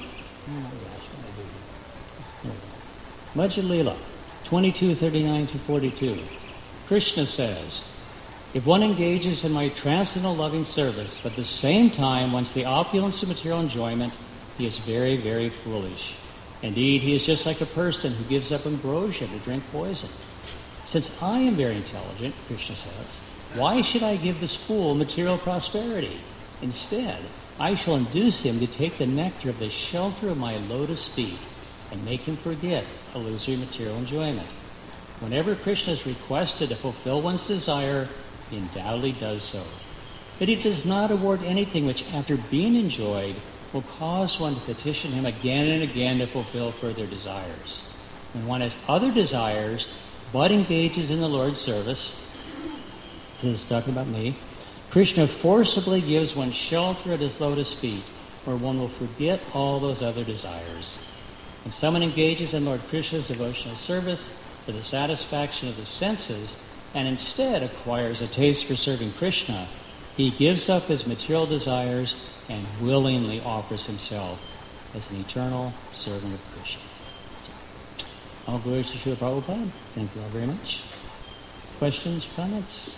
Oh my gosh, what did I do here? Majja Lila, twenty-two thirty-nine through forty-two. Krishna says, if one engages in my transcendental loving service, but at the same time wants the opulence of material enjoyment, he is very, very foolish. Indeed, he is just like a person who gives up ambrosia to drink poison. Since I am very intelligent, Krishna says, why should I give this fool material prosperity? Instead, I shall induce him to take the nectar of the shelter of my lotus feet and make him forget illusory material enjoyment. Whenever Krishna is requested to fulfill one's desire, he undoubtedly does so. But he does not award anything which, after being enjoyed, will cause one to petition him again and again to fulfill further desires. When one has other desires, but engages in the Lord's service, this is talking about me, Krishna forcibly gives one shelter at his lotus feet, where one will forget all those other desires. When someone engages in Lord Krishna's devotional service for the satisfaction of the senses, and instead acquires a taste for serving Krishna, he gives up his material desires and willingly offers himself as an eternal servant of Krishna. All glories to Srila Prabhupada. Thank you all very much. Questions, comments?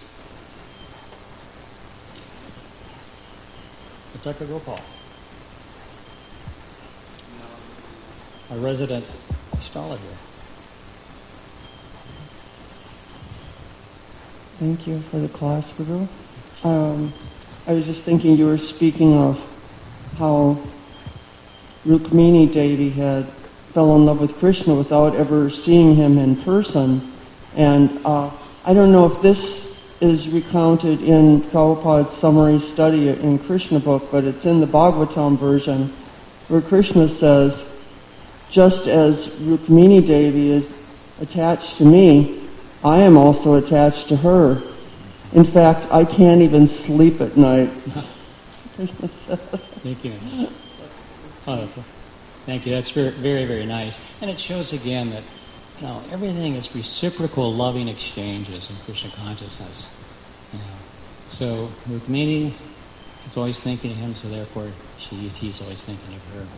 Doctor Gopal, our resident astrologer. Thank you for the class, Guru. Um, I was just thinking you were speaking of how Rukmini Devi had fell in love with Krishna without ever seeing him in person. And uh, I don't know if this is recounted in Prabhupada's summary study in Krishna book, but it's in the Bhagavatam version where Krishna says, just as Rukmini Devi is attached to me, I am also attached to her. In fact, I can't even sleep at night. Thank you. Oh, that's a, thank you. That's very, very, very nice. And it shows again that, you know, everything is reciprocal loving exchanges in Krishna consciousness. You know. So Rukmini is always thinking of him, so therefore she, he's always thinking of her.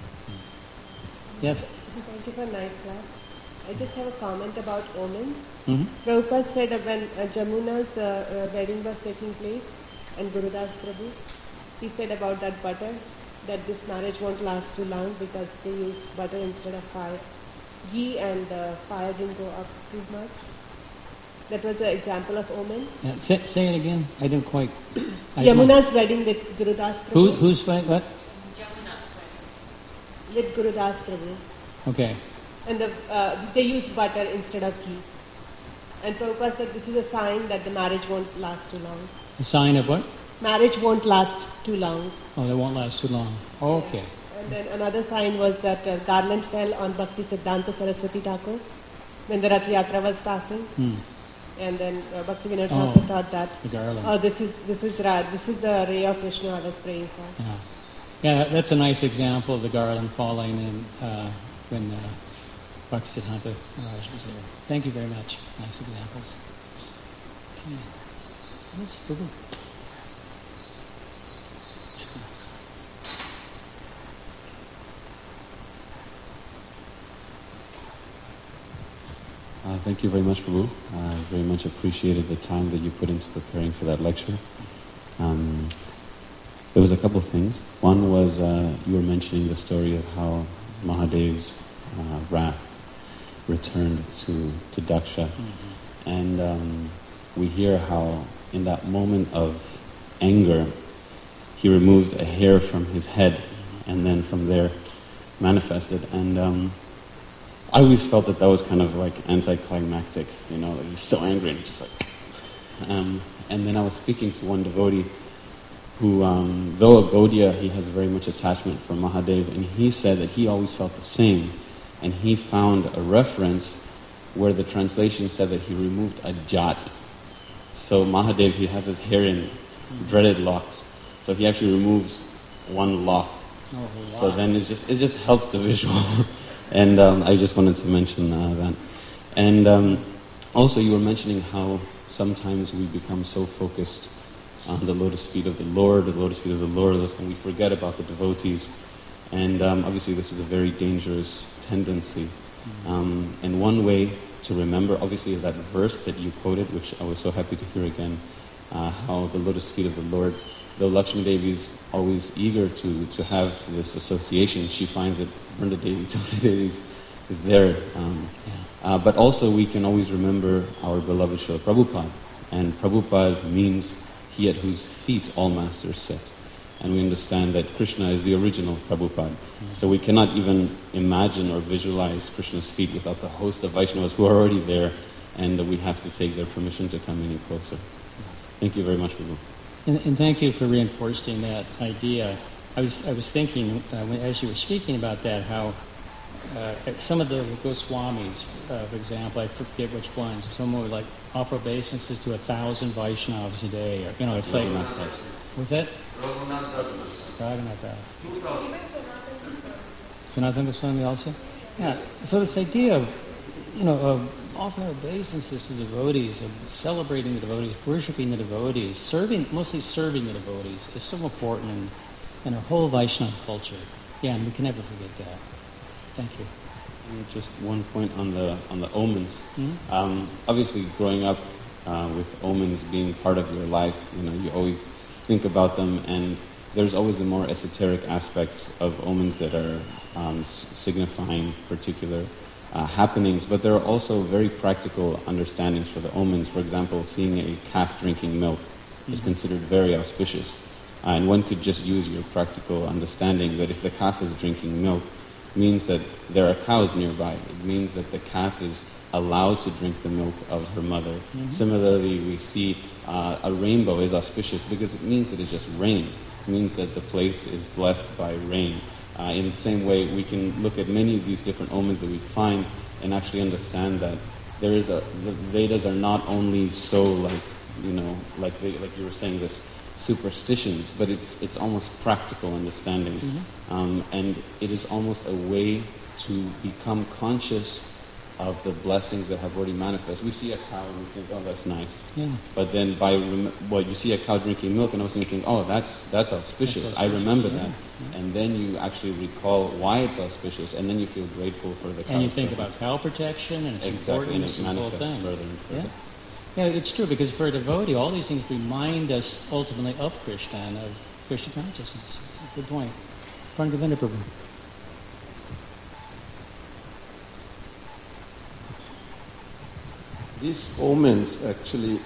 Yes? Thank you for nice class. I just have a comment about omens. Mm-hmm. Prabhupada said that when uh, Jamuna's uh, uh, wedding was taking place and Gurudas Prabhu, he said about that butter, that this marriage won't last too long because they used butter instead of fire. Ghee and uh, fire didn't go up too much. That was an example of omen. Yeah, say, say it again. I didn't quite... I Yamuna's wedding with Gurudas Prabhu. Who, who's what? what? Jamuna's wedding. With Gurudas Prabhu. Okay. And the, uh, they used butter instead of ghee. And Prabhupada said this is a sign that the marriage won't last too long. A sign of what? Marriage won't last too long. Oh, they won't last too long. Okay. And then another sign was that uh, garland fell on Bhakti Siddhanta Saraswati Thakur when the Rath Yatra was passing. Hmm. And then uh, Bhakti Vinod Oh, Thakur thought that, the garland. oh, this is this is Rad, this is the ray of Vishnu I was praying for. Yeah. Yeah, that's a nice example of the garland falling in uh, when uh, Bhakti Siddhanta Maharaj was there. Thank you very much. Nice examples. Okay. Oops, boo-boo. Uh, thank you very much, Prabhu. I very much appreciated the time that you put into preparing for that lecture. Um, there was a couple of things. One was uh, you were mentioning the story of how Mahadev's uh, wrath returned to, to Daksha. Mm-hmm. And um, we hear how in that moment of anger, he removed a hair from his head and then from there manifested. And um, I always felt that that was kind of like anticlimactic, you know, like he's so angry and he's just like... Um, and then I was speaking to one devotee who, um, though a Gaudiya, he has very much attachment for Mahadev, and he said that he always felt the same. And he found a reference where the translation said that he removed a jat. So Mahadev, he has his hair in dreaded locks. So he actually removes one lock. Oh, wow. So then it just it just helps the visual. And um, I just wanted to mention uh, that. And um, also you were mentioning how sometimes we become so focused on the lotus feet of the Lord, the lotus feet of the Lord, and we forget about the devotees. And um, obviously this is a very dangerous tendency. Um, and one way to remember, obviously, is that verse that you quoted, which I was so happy to hear again, uh, how the lotus feet of the Lord, though Lakshmi Devi is always eager to, to have this association, she finds that Vrunda Devi, Tulsi Devi is, is there. Um, uh, but also we can always remember our beloved Srila Prabhupada. And Prabhupada means he at whose feet all masters sit. And we understand that Krishna is the original Prabhupada. Mm-hmm. So we cannot even imagine or visualize Krishna's feet without the host of Vaishnavas who are already there, and we have to take their permission to come any closer. Thank you very much, Prabhu. And, and thank you for reinforcing that idea. I was I was thinking, uh, when, as you were speaking about that, how uh, some of the Goswamis, uh, for example, I forget which ones, someone would like offer obeisances to a thousand Vaishnavas a day. Or, you know, it's like... Was that? Raghunath Das. Sanatana Goswami also? Yeah. So this idea of, you know, of offering obeisances to devotees, of celebrating the devotees, worshipping the devotees, serving, mostly serving the devotees, is so important in, in our whole Vaishnava culture. Yeah, and we can never forget that. Thank you. And just one point on the on the omens. Mm-hmm. Um, obviously, growing up uh, with omens being part of your life, you know, you always think about them, and there's always the more esoteric aspects of omens that are um, s- signifying particular uh, happenings, but there are also very practical understandings for the omens. For example, seeing a calf drinking milk mm-hmm. is considered very auspicious, uh, and one could just use your practical understanding that if the calf is drinking milk, it means that there are cows nearby. It means that the calf is allowed to drink the milk of her mother. Mm-hmm. Similarly, we see uh, a rainbow is auspicious because it means that it just rained. It means that the place is blessed by rain. Uh, in the same way, we can look at many of these different omens that we find and actually understand that there is a, the Vedas are not only so like, you know, like they, like you were saying, this superstitions, but it's it's almost practical understanding. Mm-hmm. Um, and it is almost a way to become conscious of the blessings that have already manifested. We see a cow and we think, oh, that's nice. Yeah. But then by, rem- well, you see a cow drinking milk and all of a sudden you think, oh, that's that's auspicious. That's auspicious. I remember yeah. that. Yeah. And then you actually recall why it's auspicious, and then you feel grateful for the cow. And you think about cow protection and its exactly, importance and and it the whole thing. further and further. Yeah. yeah, it's true, because for a devotee, all these things remind us ultimately of Krishna and of Krishna consciousness. Good point. Prangavinda Prabhu. These omens actually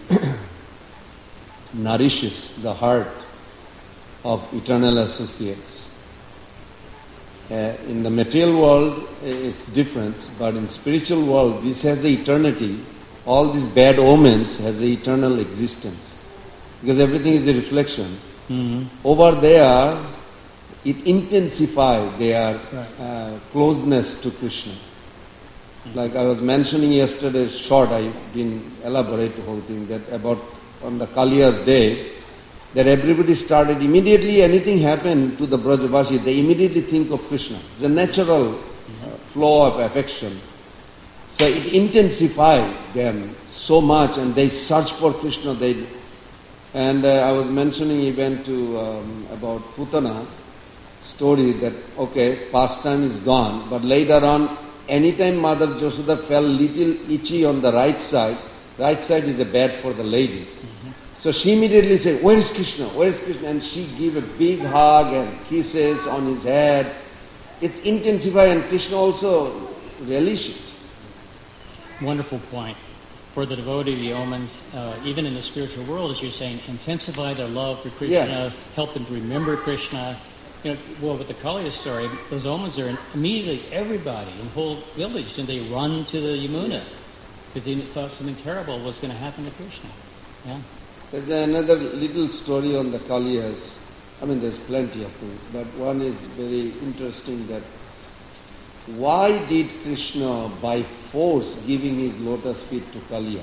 nourishes the heart of eternal associates. Uh, in the material world, it's different, but in spiritual world, this has an eternity. All these bad omens has an eternal existence, because everything is a reflection. Mm-hmm. Over there, it intensifies their right. uh, closeness to Krishna. Like I was mentioning yesterday, short, I didn't elaborate the whole thing, that about on the Kaliya's day, that everybody started, immediately anything happened to the Brajavashi, they immediately think of Krishna. It's a natural uh, flow of affection. So it intensified them so much, and they search for Krishna. They, and uh, I was mentioning even to um, about Putana story that, okay, pastime is gone, but later on, anytime Mother Yashoda felt little itchy on the right side, right side is a bad for the ladies. Mm-hmm. So she immediately said, where is Krishna? Where is Krishna? And she gave a big hug and kisses on his head. It's intensified, and Krishna also relished it. Wonderful point. For the devotee, the omens, uh, even in the spiritual world, as you're saying, intensify their love for Krishna, yes. help them to remember Krishna. You know, well, with the Kaliya story, those omens are in, immediately everybody in the whole village, and they run to the Yamuna because they thought something terrible was going to happen to Krishna. Yeah. There's another little story on the Kaliyas. I mean, there's plenty of things, but one is very interesting, that why did Krishna by force giving his lotus feet to Kaliya?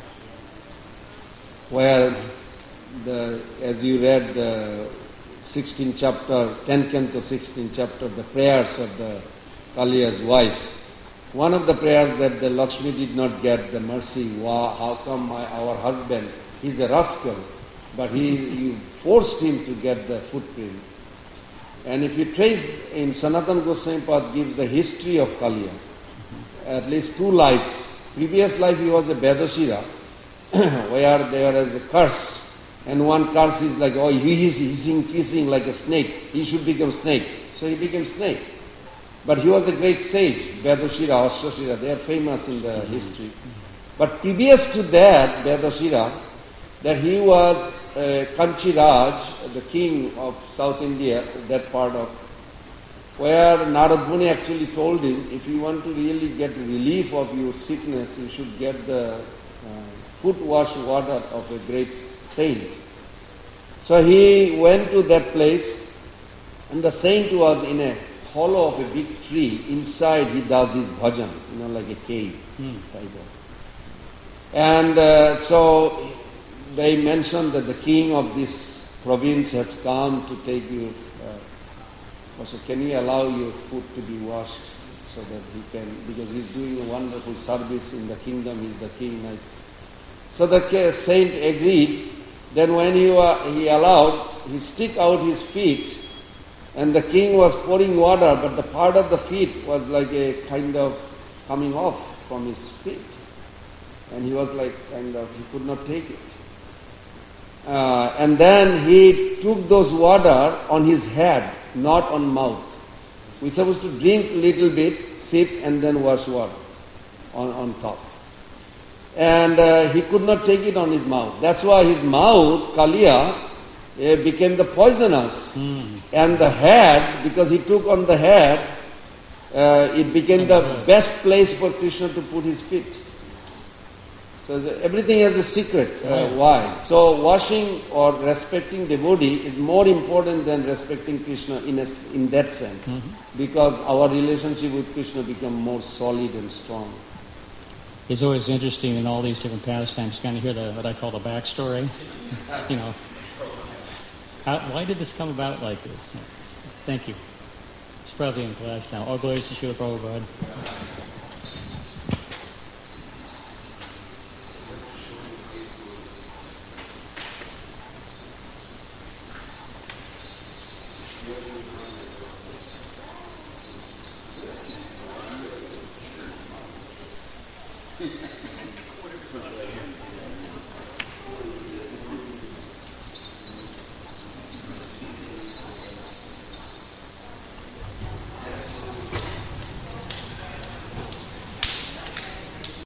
Where, the as you read the sixteenth chapter, tenth canto, sixteenth chapter, the prayers of the Kaliya's wives. One of the prayers that the Lakshmi did not get the mercy, wow, how come my, our husband, he's a rascal, but he, you forced him to get the footprint. And if you trace in Sanatana Goswami Pad gives the history of Kaliya, at least two lives. Previous life he was a Vedashira, where there is a curse. And one curse is like, oh, he is hissing, kissing like a snake. He should become snake. So he became snake. But he was a great sage, Vedashira, Ashwashira. They are famous in the history. But previous to that, Vedashira, that he was uh, Kanchiraj, the king of South India, that part of, where Narad Muni actually told him, if you want to really get relief of your sickness, you should get the uh, foot wash water of a great saint. So he went to that place, and the saint was in a hollow of a big tree. Inside he does his bhajan, you know, like a cave. Mm. Like that. And uh, so they mentioned that the king of this province has come to take you. Uh, also, can you allow your foot to be washed so that he can, because he's doing a wonderful service in the kingdom, he's the king. So the saint agreed. Then when he, uh, he allowed, he stick out his feet, and the king was pouring water, but the part of the feet was like a kind of coming off from his feet. And he was like kind of, he could not take it. Uh, and then he took those water on his head, not on mouth. We're supposed to drink a little bit, sip, and then wash water on, on top. And uh, he could not take it on his mouth. That's why his mouth, Kaliya, uh, became the poisonous. Mm. And the head, because he took on the head, uh, it became the good. best place for Krishna to put his feet. So the, everything has a secret. Uh, Right. why? So washing or respecting devotee is more important than respecting Krishna in, a, in that sense. Mm-hmm. Because our relationship with Krishna becomes more solid and strong. It's always interesting in all these different pastimes, kind of hear the what I call the backstory. You know, how, why did this come about like this? Thank you. It's probably in class now. All glories to Srila Prabhupada.